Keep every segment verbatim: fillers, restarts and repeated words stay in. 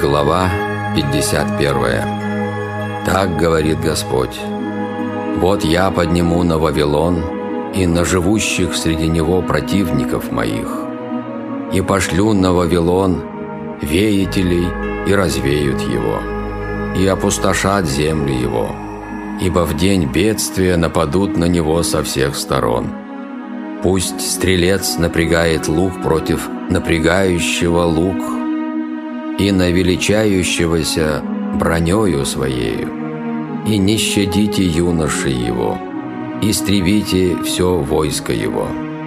Глава пятьдесят первая. Так говорит Господь: «Вот я подниму на Вавилон и на живущих среди него противников моих, и пошлю на Вавилон веятелей, и развеют его, и опустошат земли его, ибо в день бедствия нападут на него со всех сторон. Пусть стрелец напрягает лук против напрягающего лук, и на величающегося бронею своею, и не щадите юноши его, истребите все войско его.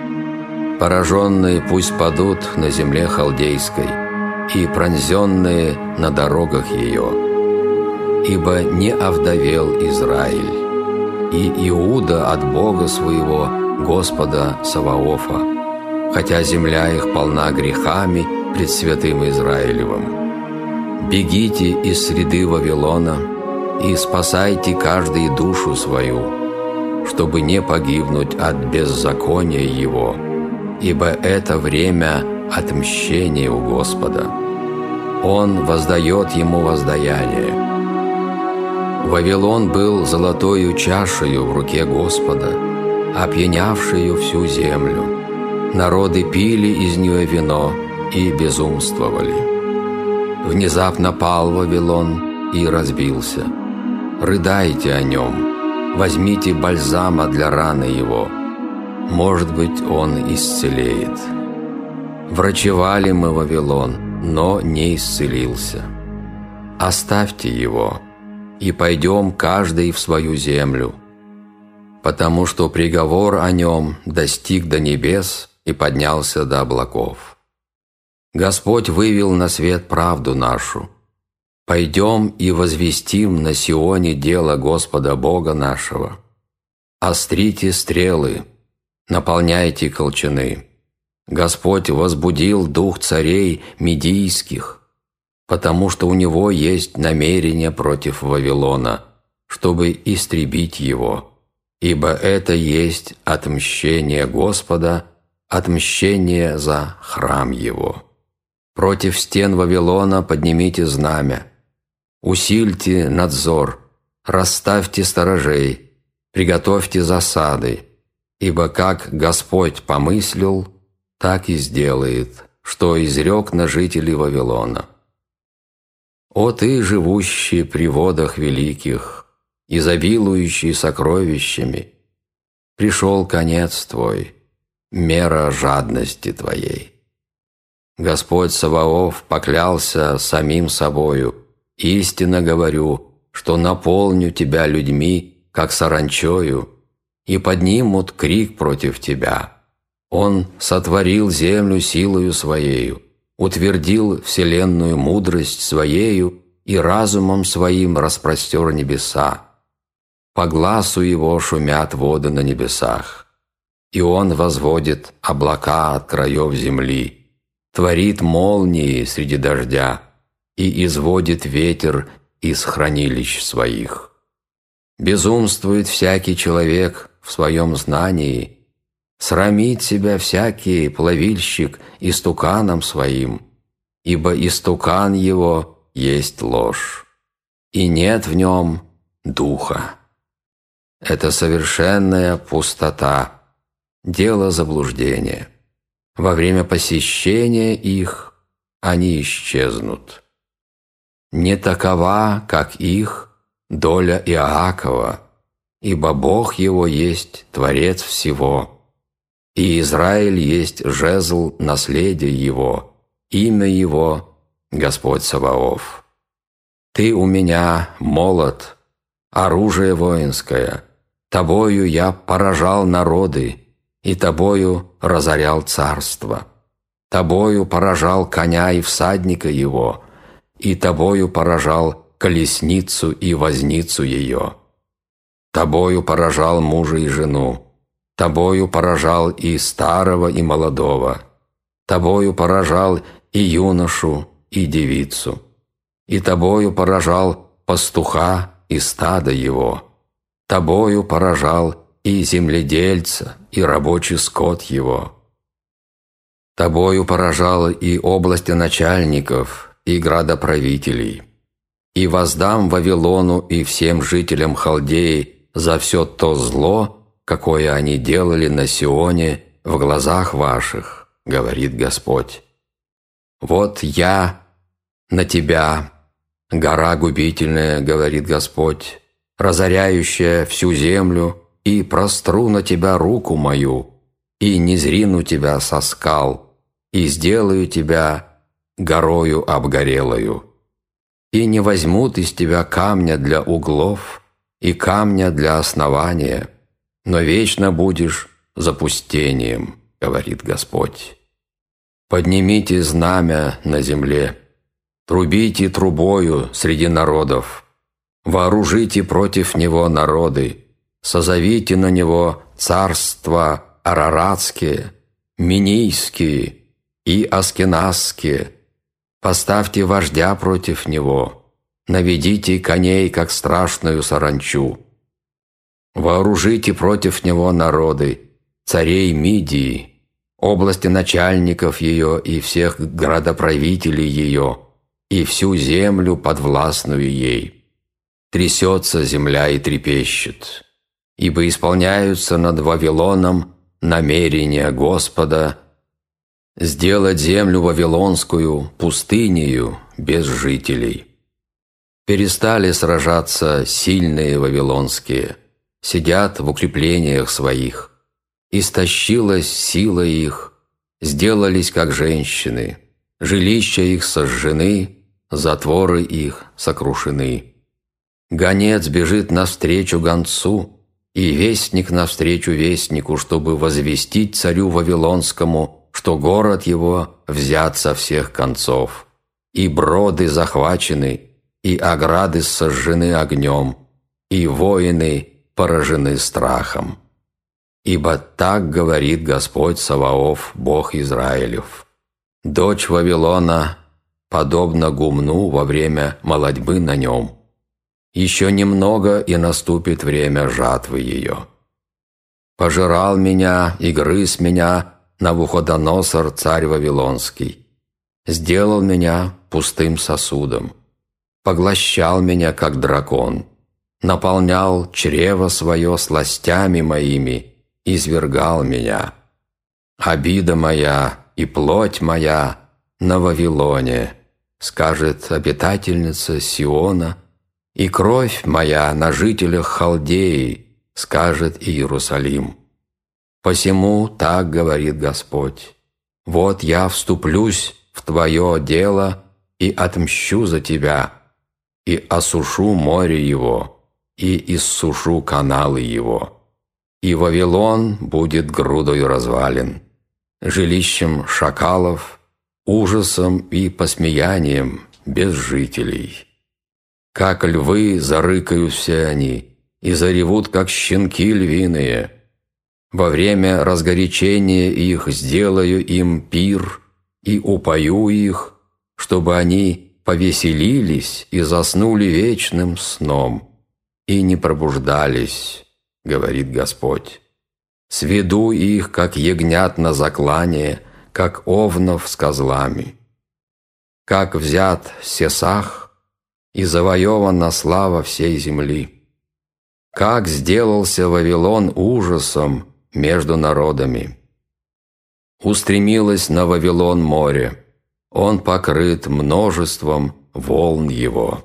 Пораженные пусть падут на земле халдейской, и пронзенные на дорогах ее, ибо не овдовел Израиль, и Иуда от Бога своего, Господа Саваофа, хотя земля их полна грехами пред святым Израилевым. Бегите из среды Вавилона и спасайте каждый душу свою, чтобы не погибнуть от беззакония его, ибо это время отмщения у Господа. Он воздает ему воздаяние. Вавилон был золотою чашею в руке Господа, опьянявшую всю землю. Народы пили из нее вино и безумствовали. Внезапно пал Вавилон и разбился. Рыдайте о нем, возьмите бальзама для раны его, может быть, он исцелеет. Врачевали мы Вавилон, но не исцелился. Оставьте его, и пойдем каждый в свою землю, потому что приговор о нем достиг до небес и поднялся до облаков. Господь вывел на свет правду нашу. Пойдем и возвестим на Сионе дело Господа Бога нашего. Острите стрелы, наполняйте колчаны. Господь возбудил дух царей медийских, потому что у него есть намерение против Вавилона, чтобы истребить его, ибо это есть отмщение Господа, отмщение за храм его. Против стен Вавилона поднимите знамя, усильте надзор, расставьте сторожей, приготовьте засады, ибо как Господь помыслил, так и сделает, что изрек на жителей Вавилона. О ты, живущий при водах великих, изобилующий сокровищами, пришел конец твой, мера жадности твоей. Господь Саваоф поклялся самим собою: истинно говорю, что наполню тебя людьми, как саранчою, и поднимут крик против тебя. Он сотворил землю силою своею, утвердил вселенную мудрость своею и разумом своим распростер небеса. По гласу его шумят воды на небесах, и он возводит облака от краев земли, творит молнии среди дождя и изводит ветер из хранилищ своих. Безумствует всякий человек в своем знании, срамит себя всякий плавильщик истуканом своим, ибо истукан его есть ложь, и нет в нем духа. Это совершенная пустота, дело заблуждения. Во время посещения их они исчезнут. Не такова, как их, доля Иакова, ибо Бог его есть Творец всего, и Израиль есть жезл наследия его, имя его Господь Саваоф. Ты у меня молот, оружие воинское, тобою я поражал народы, и тобою разорял царство. Тобою поражал коня и всадника его, и тобою поражал колесницу и возницу ее. Тобою поражал мужа и жену, тобою поражал и старого, и молодого, тобою поражал и юношу, и девицу, и тобою поражал пастуха и стадо его, тобою поражал и земледельца, и рабочий скот его. Тобою поражала и область начальников, и градоправителей. И воздам Вавилону и всем жителям Халдеи за все то зло, какое они делали на Сионе в глазах ваших, говорит Господь. Вот я на тебя, гора губительная, говорит Господь, разоряющая всю землю, и простру на тебя руку мою, и низрину тебя со скал, и сделаю тебя горою обгорелою. И не возьмут из тебя камня для углов и камня для основания, но вечно будешь запустением, говорит Господь. Поднимите знамя на земле, трубите трубою среди народов, вооружите против него народы, созовите на него царства араратские, минийские и аскеназские, поставьте вождя против него, наведите коней, как страшную саранчу. Вооружите против него народы, царей Мидии, области начальников ее и всех градоправителей ее, и всю землю подвластную ей. Трясется земля и трепещет, ибо исполняются над Вавилоном намерения Господа сделать землю вавилонскую пустынею без жителей. Перестали сражаться сильные вавилонские, сидят в укреплениях своих. Истощилась сила их, сделались как женщины, жилища их сожжены, затворы их сокрушены. Гонец бежит навстречу гонцу, и вестник навстречу вестнику, чтобы возвестить царю Вавилонскому, что город его взят со всех концов, и броды захвачены, и ограды сожжены огнем, и воины поражены страхом. Ибо так говорит Господь Саваоф, Бог Израилев. Дочь Вавилона подобна гумну во время молодьбы на нем. Еще немного, и наступит время жатвы ее. Пожирал меня и грыз меня Навуходоносор, царь Вавилонский. Сделал меня пустым сосудом. Поглощал меня, как дракон. Наполнял чрево свое сластями моими, извергал меня. Обида моя и плоть моя на Вавилоне, скажет обитательница Сиона, и кровь моя на жителях Халдеи, скажет Иерусалим. Посему так говорит Господь: вот я вступлюсь в твое дело и отмщу за тебя, и осушу море его, и иссушу каналы его. И Вавилон будет грудою развалин, жилищем шакалов, ужасом и посмеянием без жителей. Как львы зарыкают все они, и заревут, как щенки львиные. Во время разгорячения их сделаю им пир и упою их, чтобы они повеселились и заснули вечным сном, и не пробуждались, говорит Господь. Сведу их, как ягнят на заклание, как овнов с козлами. Как взят Сесах, и завоевана слава всей земли. Как сделался Вавилон ужасом между народами. Устремилось на Вавилон море, он покрыт множеством волн его.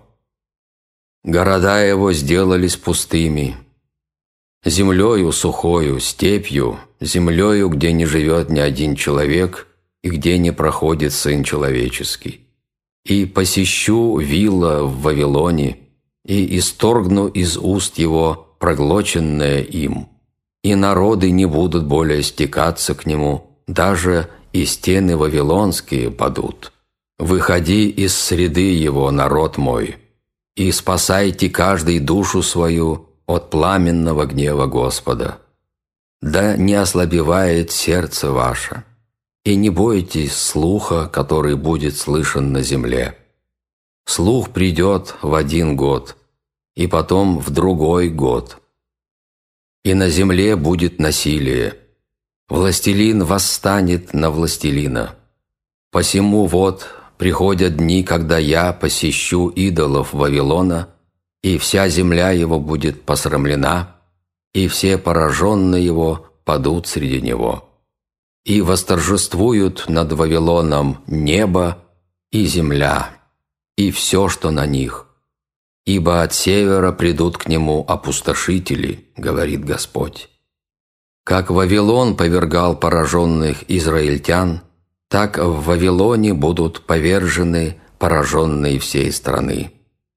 Города его сделались пустыми, землею сухою, степью, землею, где не живет ни один человек и где не проходит Сын Человеческий. И посещу вилла в Вавилоне, и исторгну из уст его проглоченное им, и народы не будут более стекаться к нему, даже и стены вавилонские падут. Выходи из среды его, народ мой, и спасайте каждый душу свою от пламенного гнева Господа. Да не ослабевает сердце ваше, и не бойтесь слуха, который будет слышен на земле. Слух придет в один год, и потом в другой год. И на земле будет насилие. Властелин восстанет на властелина. Посему вот приходят дни, когда я посещу идолов Вавилона, и вся земля его будет посрамлена, и все пораженные его падут среди него. И восторжествуют над Вавилоном небо и земля, и все, что на них. Ибо от севера придут к нему опустошители, говорит Господь. Как Вавилон повергал пораженных израильтян, так в Вавилоне будут повержены пораженные всей страны.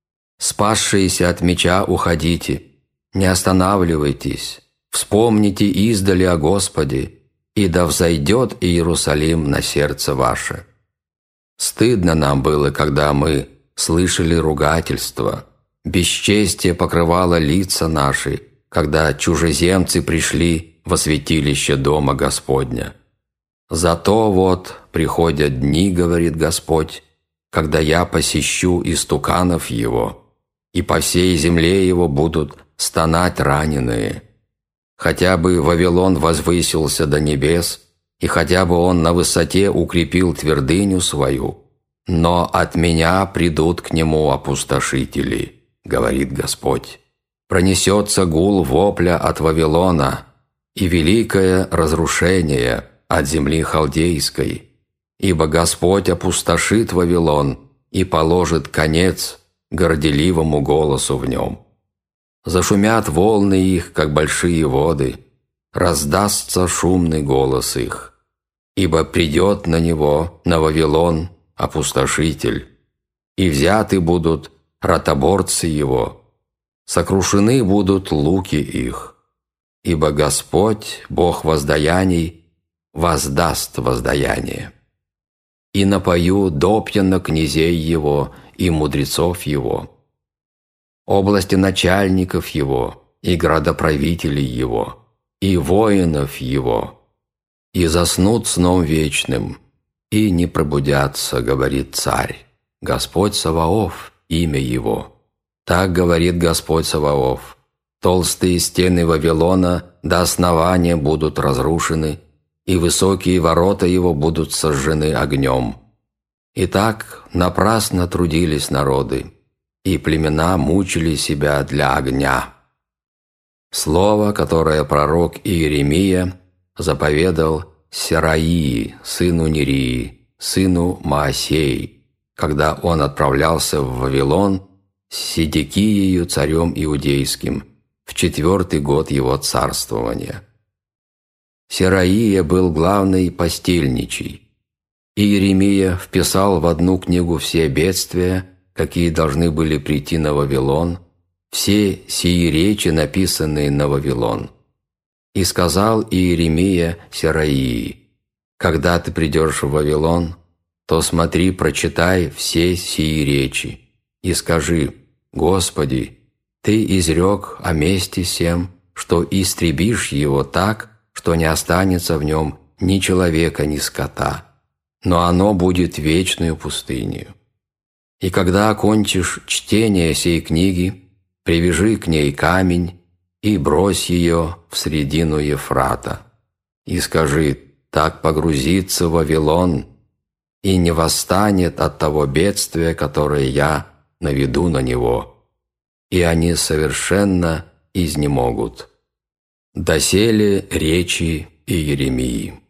Спасшиеся от меча уходите, не останавливайтесь, вспомните издали о Господе, и да взойдет Иерусалим на сердце ваше. Стыдно нам было, когда мы слышали ругательство, бесчестие покрывало лица наши, когда чужеземцы пришли во святилище дома Господня. Зато вот приходят дни, говорит Господь, когда я посещу истуканов его, и по всей земле его будут стонать раненые. Хотя бы Вавилон возвысился до небес, и хотя бы он на высоте укрепил твердыню свою, но от меня придут к нему опустошители, говорит Господь. Пронесется гул вопля от Вавилона и великое разрушение от земли халдейской, ибо Господь опустошит Вавилон и положит конец горделивому голосу в нем. Зашумят волны их, как большие воды, раздастся шумный голос их, ибо придет на него, на Вавилон, опустошитель, и взяты будут ротоборцы его, сокрушены будут луки их, ибо Господь, Бог воздаяний, воздаст воздаяние. И напою допьяно князей его и мудрецов его, области начальников его и градоправителей его, и воинов его, и заснут сном вечным, и не пробудятся, говорит царь, Господь Саваоф, имя его. Так говорит Господь Саваоф, толстые стены Вавилона до основания будут разрушены, и высокие ворота его будут сожжены огнем. Итак, напрасно трудились народы, и племена мучили себя для огня. Слово, которое пророк Иеремия заповедал Сераии, сыну Нерии, сыну Маасеи, когда он отправлялся в Вавилон с Седекиею, царем иудейским, в четвертый год его царствования. Сераия был главный постельничий. Иеремия вписал в одну книгу все бедствия, какие должны были прийти на Вавилон, все сии речи, написанные на Вавилон. И сказал Иеремия Сераии: «Когда ты придешь в Вавилон, то смотри, прочитай все сии речи, и скажи: Господи, Ты изрек о месте сем, что истребишь его так, что не останется в нем ни человека, ни скота, но оно будет вечную пустынью. И когда окончишь чтение сей книги, привяжи к ней камень и брось ее в средину Ефрата, и скажи: так погрузится Вавилон и не восстанет от того бедствия, которое я наведу на него, и они совершенно изнемогут». Доселе речи Иеремии.